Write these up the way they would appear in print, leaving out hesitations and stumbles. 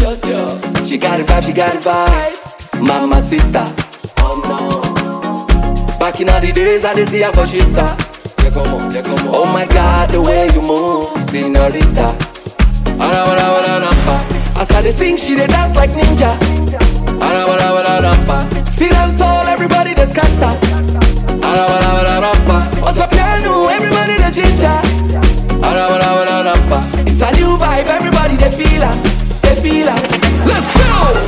She got it vibe, she got it vibe. Mamacita. Oh no. Back in all the days, I did see her for shita. Oh my God, the way you move, señorita. As I dey sing, she dey dance like ninja. See dance all, everybody dey scatter. Watch a piano, everybody dey ginger. It's a new vibe, everybody dey feel her, they feel her. Let's go!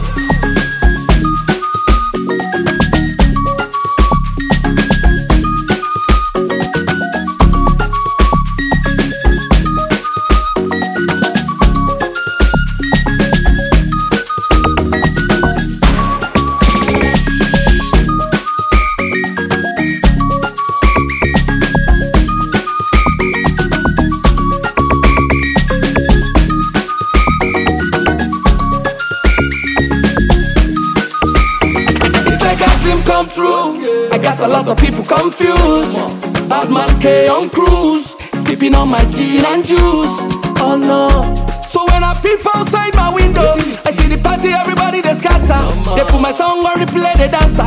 Come true. I got a lot of people confused. Bad man K on cruise, sipping on my gin and juice. Oh no. So when I peep outside my window, I see the party, everybody they scatter. They put my song on replay, they dance.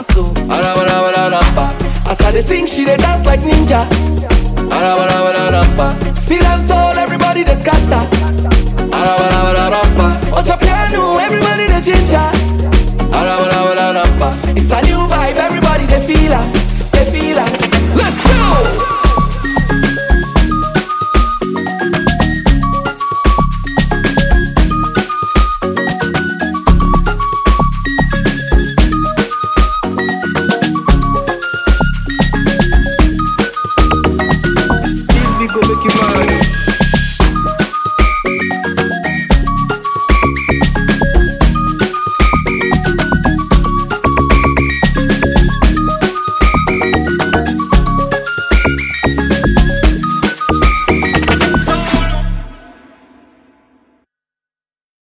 As I they sing, she they dance like ninja. See dance all, everybody they scatter. Watch a piano, everybody they ginger. It's a new vibe, everybody they feel her.